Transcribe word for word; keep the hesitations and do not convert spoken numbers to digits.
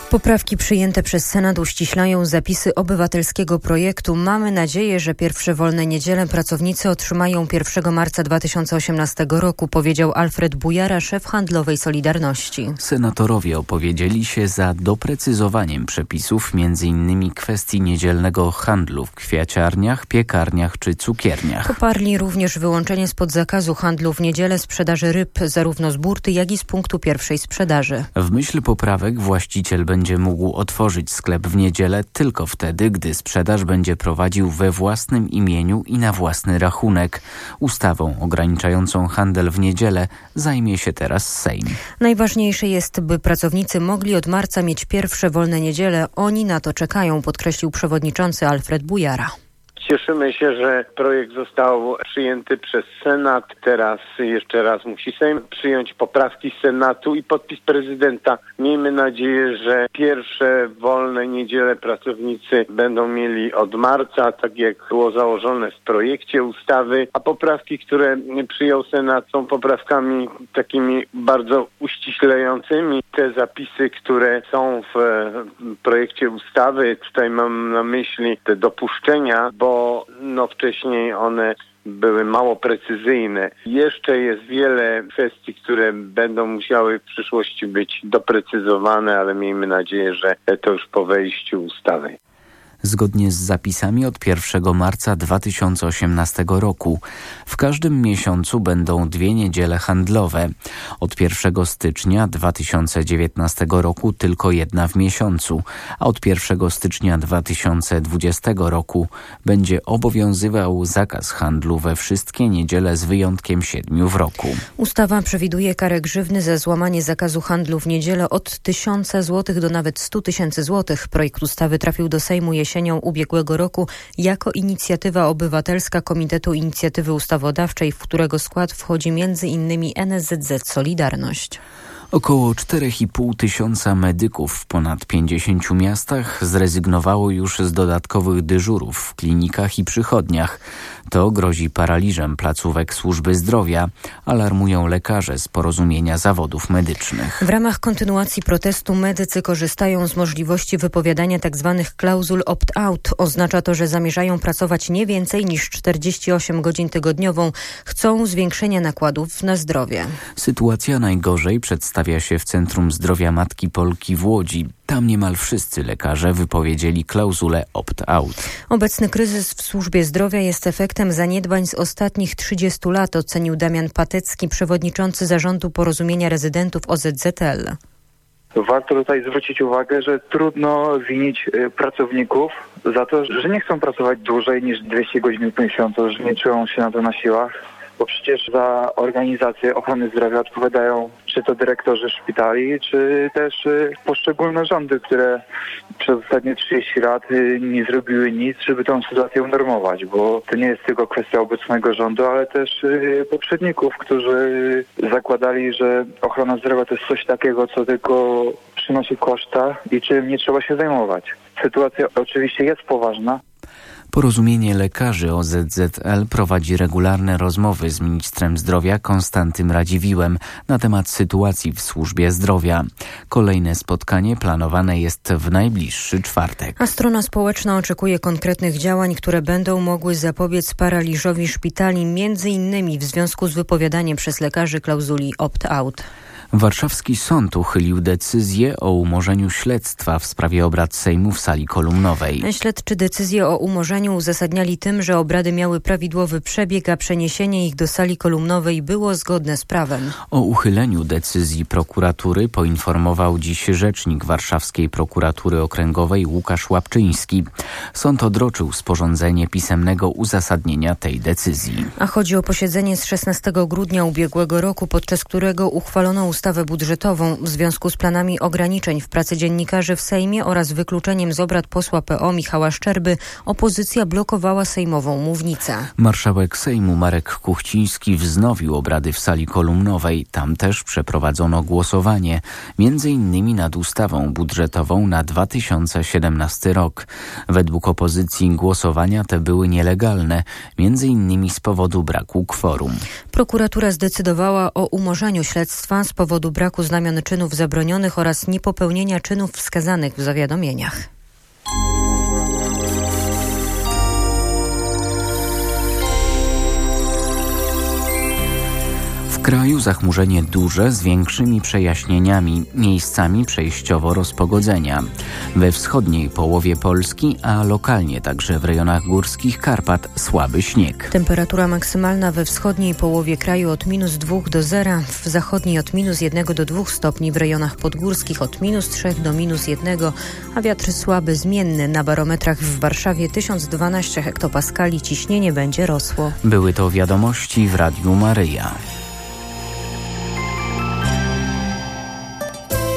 Poprawki przyjęte przez Senat uściślają zapisy obywatelskiego projektu. Mamy nadzieję, że pierwsze wolne niedziele pracownicy otrzymają pierwszego marca dwa tysiące osiemnastego roku, powiedział Alfred Bujara, szef handlowej Solidarności. Senatorowie opowiedzieli się za doprecyzowaniem przepisów, między innymi kwestii niedzielnego handlu w kwiaciarniach, piekarniach czy cukierniach. Poparli również wyłączenie spod zakazu handlu w niedzielę sprzedaży ryb, zarówno z burty, jak i z punktu pierwszej sprzedaży. W myśl poprawek właściciel będzie będzie mógł otworzyć sklep w niedzielę tylko wtedy, gdy sprzedaż będzie prowadził we własnym imieniu i na własny rachunek. Ustawą ograniczającą handel w niedzielę zajmie się teraz Sejm. Najważniejsze jest, by pracownicy mogli od marca mieć pierwsze wolne niedziele. Oni na to czekają, podkreślił przewodniczący Alfred Bujara. Cieszymy się, że projekt został przyjęty przez Senat. Teraz jeszcze raz musi Sejm przyjąć poprawki Senatu i podpis prezydenta. Miejmy nadzieję, że pierwsze wolne niedziele pracownicy będą mieli od marca, tak jak było założone w projekcie ustawy, a poprawki, które przyjął Senat, są poprawkami takimi bardzo uściślającymi. Te zapisy, które są w projekcie ustawy, tutaj mam na myśli te dopuszczenia, bo no wcześniej one były mało precyzyjne. Jeszcze jest wiele kwestii, które będą musiały w przyszłości być doprecyzowane, ale miejmy nadzieję, że to już po wejściu ustawy. Zgodnie z zapisami od pierwszego marca dwa tysiące osiemnastego roku w każdym miesiącu będą dwie niedziele handlowe. Od pierwszego stycznia dwa tysiące dziewiętnastego roku tylko jedna w miesiącu, a od pierwszego stycznia dwa tysiące dwudziestego roku będzie obowiązywał zakaz handlu we wszystkie niedziele z wyjątkiem siedmiu w roku. Ustawa przewiduje karę grzywny za złamanie zakazu handlu w niedzielę od tysiąca złotych do nawet stu tysięcy złotych. Projekt ustawy trafił do Sejmu jesienią ubiegłego roku jako inicjatywa obywatelska Komitetu Inicjatywy Ustawodawczej, w którego skład wchodzi między innymi N S Z Z Solidarność. Około cztery i pół tysiąca medyków w ponad pięćdziesięciu miastach zrezygnowało już z dodatkowych dyżurów w klinikach i przychodniach. To grozi paraliżem placówek służby zdrowia, alarmują lekarze z Porozumienia Zawodów Medycznych. W ramach kontynuacji protestu medycy korzystają z możliwości wypowiadania tzw. klauzul opt-out. Oznacza to, że zamierzają pracować nie więcej niż czterdzieści osiem godzin tygodniowo. Chcą zwiększenia nakładów na zdrowie. Sytuacja najgorzej przedstawia się w Centrum Zdrowia Matki Polki w Łodzi. Tam niemal wszyscy lekarze wypowiedzieli klauzulę opt-out. Obecny kryzys w służbie zdrowia jest efektem zaniedbań z ostatnich trzydziestu lat, ocenił Damian Patecki, przewodniczący Zarządu Porozumienia Rezydentów O Z Z L. Warto tutaj zwrócić uwagę, że trudno winić pracowników za to, że nie chcą pracować dłużej niż dwieście godzin w miesiącu, że nie czują się na to na siłach. Bo przecież za organizację ochrony zdrowia odpowiadają czy to dyrektorzy szpitali, czy też poszczególne rządy, które przez ostatnie trzydzieści lat nie zrobiły nic, żeby tę sytuację unormować, bo to nie jest tylko kwestia obecnego rządu, ale też poprzedników, którzy zakładali, że ochrona zdrowia to jest coś takiego, co tylko przynosi koszta i czym nie trzeba się zajmować. Sytuacja oczywiście jest poważna. Porozumienie Lekarzy O Z Z L prowadzi regularne rozmowy z ministrem zdrowia Konstantym Radziwiłłem na temat sytuacji w służbie zdrowia. Kolejne spotkanie planowane jest w najbliższy czwartek. A strona społeczna oczekuje konkretnych działań, które będą mogły zapobiec paraliżowi szpitali, między innymi w związku z wypowiadaniem przez lekarzy klauzuli opt-out. Warszawski sąd uchylił decyzję o umorzeniu śledztwa w sprawie obrad Sejmu w sali kolumnowej. Śledczy decyzję o umorzeniu uzasadniali tym, że obrady miały prawidłowy przebieg, a przeniesienie ich do sali kolumnowej było zgodne z prawem. O uchyleniu decyzji prokuratury poinformował dziś rzecznik Warszawskiej Prokuratury Okręgowej Łukasz Łapczyński. Sąd odroczył sporządzenie pisemnego uzasadnienia tej decyzji. A chodzi o posiedzenie z szesnastego grudnia ubiegłego roku, podczas którego uchwalono ustawę budżetową w związku z planami ograniczeń w pracy dziennikarzy w Sejmie oraz wykluczeniem z obrad posła P O Michała Szczerby. Opozycja blokowała sejmową mównicę. Marszałek Sejmu Marek Kuchciński wznowił obrady w sali kolumnowej. Tam też przeprowadzono głosowanie, między innymi nad ustawą budżetową na dwa tysiące siedemnasty rok. Według opozycji głosowania te były nielegalne, między innymi z powodu braku kworum. Prokuratura zdecydowała o umorzeniu śledztwa z powodu powodu braku znamion czynów zabronionych oraz niepopełnienia czynów wskazanych w zawiadomieniach. W kraju zachmurzenie duże z większymi przejaśnieniami, miejscami przejściowo rozpogodzenia. We wschodniej połowie Polski, a lokalnie także w rejonach górskich Karpat słaby śnieg. Temperatura maksymalna we wschodniej połowie kraju od minus dwóch do zera, w zachodniej od minus jednego do dwóch stopni, w rejonach podgórskich od minus trzech do minus jednego, a wiatr słaby, zmienny. Na barometrach w Warszawie tysiąc dwanaście hektopaskali, ciśnienie będzie rosło. Były to wiadomości w Radiu Maryja.